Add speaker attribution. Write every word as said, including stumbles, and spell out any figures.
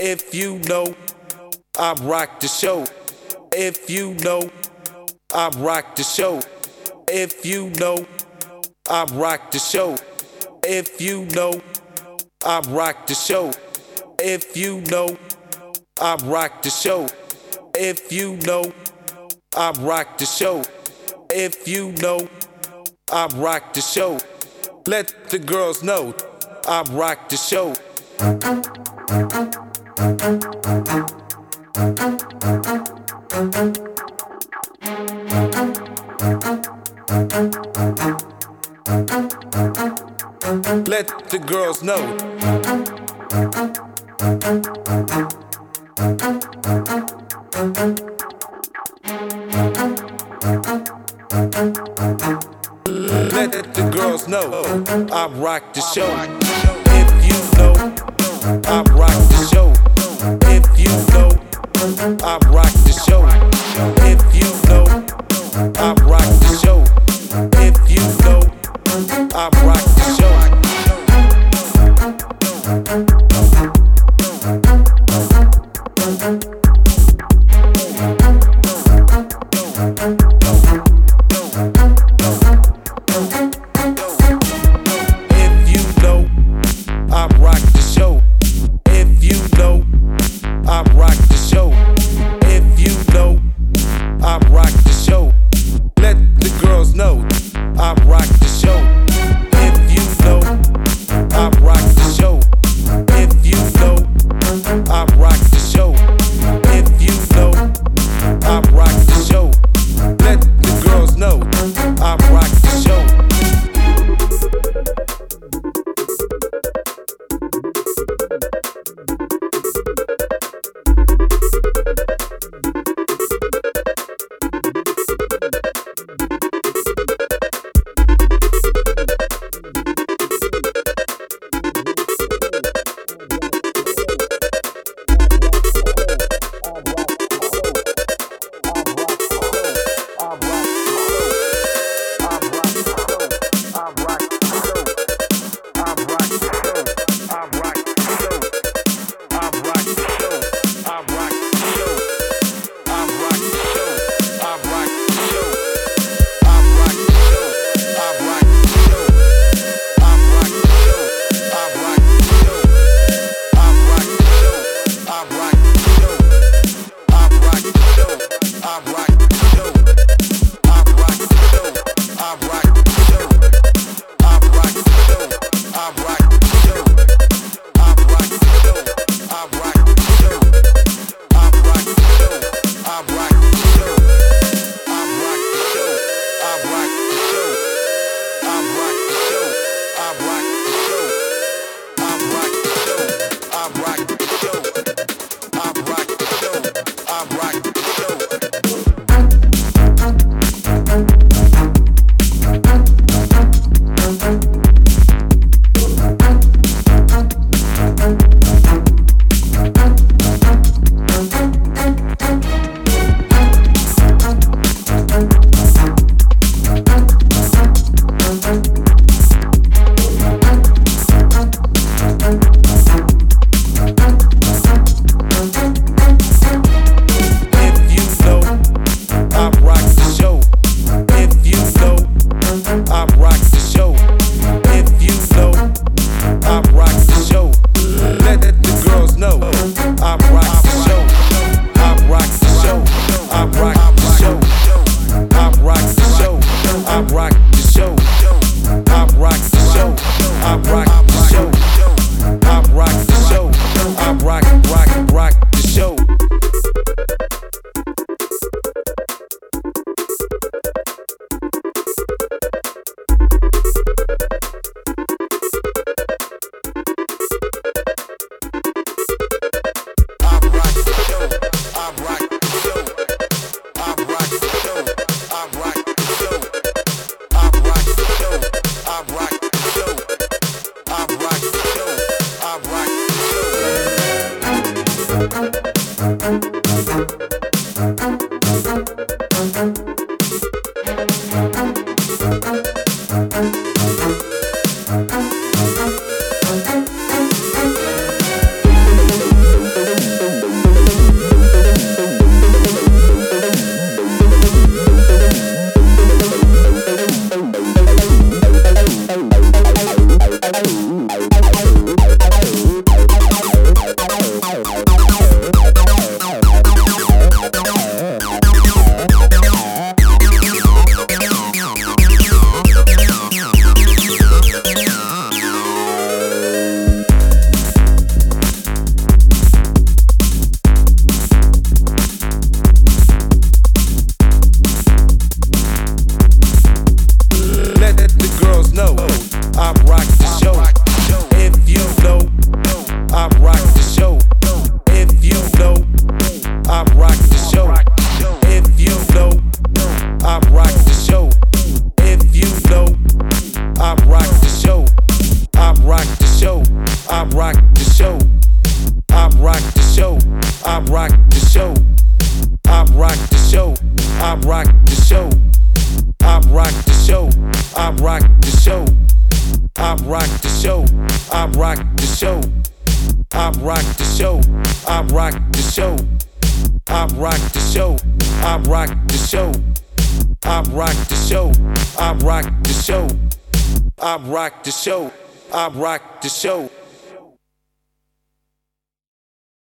Speaker 1: If you know, I rock the show. If you know, I rock the show. If you know, I rock the show. If you know, I rock the show. If you know, I rock the show. If you know, I rock the show. If you know, I rock the show. Let the girls know I rock the show. Let the girls know. Let the girls know I rock the show. If you know, I rock the show. If you know, I rock the show. If you know, I rock the show. If you know, I rock the show. show. I rock the show. I rock the show. I rock the show. I rock the show. I rock the show. I rock the show. I rock the show. I rock the show. I rock the show. I rock the show. I rock the show. I rock the show. I rock the show. I rock the show. I rock the show.